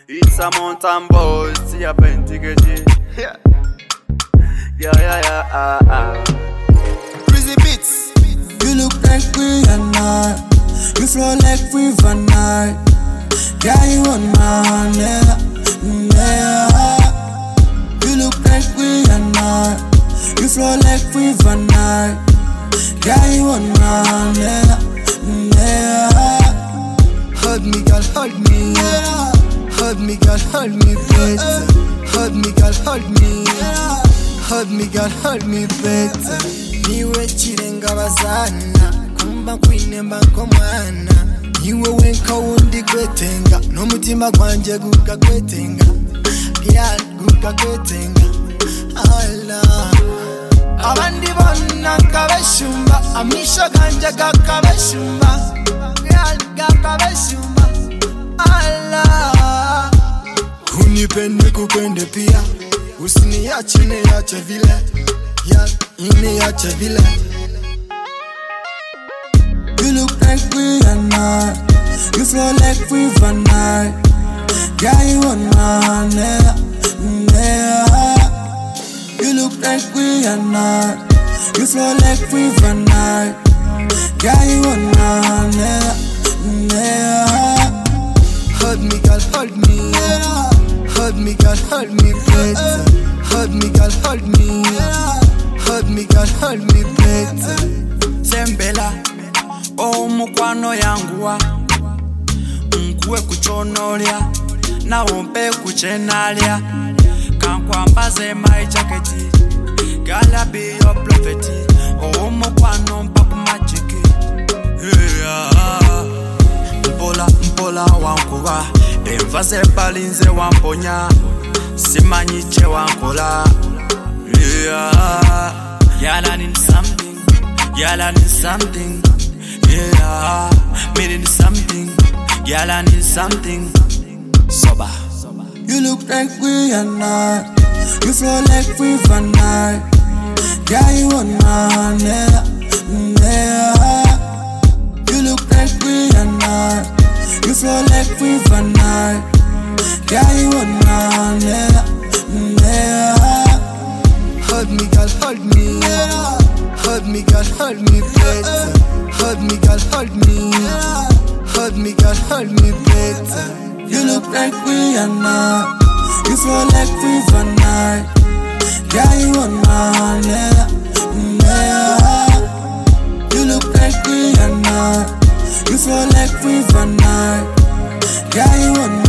It's a mountain boy, see a pentigate. Yeah, Crazy beats. You look like Rihanna, you flow like River Night. Yeah, you on my yeah. You look like Rihanna, you flow like River Night. Yeah, you on my yeah. Hold me, girl, hold me. Hold me, girl, hold me, better. Hold me, girl, hold me. Hold me, girl, hold me, better. Niwe chirenga bazana, kumba kwinemba nkomwana. Niwe wenka wundi kwetenga, n'umutima gwanje gukakwetenga. Girl, gukakwetenga. Allah. Abandi bonna kabeshumba, amisho ganje gakabeshumba. Girl, gakabeshumba. Allah. Unipende kupende pia, usiniache niache vile. Yeah, niache vile. You look like Rihanna, you flow like River Night. Yeah, you on my yeah. You look like Rihanna, you flow like River Night. Yeah, you on my yeah. Hold me, girl, hold me. Hold me, girl, hold me, better. Hold me, girl, hold me. Hold me, girl, hold me, better. Sembela, oh mukwano yanguwa. Nkwe kuchonolya, na wompe kuchenalia. Kankwambaze my jacketi, gala be your prophet. Oh mukwano mpapu machiki. Mpola wankuwa, envase balinze wamponya. Simanyi che wankola. Y'all need something, y'all need something. Yeah, me need something, y'all need something. Soba. You look like Rihanna, you flow like River Night. Yeah, you on my yeah. You look like Rihanna, you flow like River Night. Yeah, you on my yeah. Hold me, girl, hold me. Hold me, girl, hold me, better. Hold me, girl, hold me. Hold me, girl, hold me, better. You look like Rihanna, you flow like River Night. Yeah, you on my yeah. You look like Rihanna, you flow like River Night. Yeah, you on my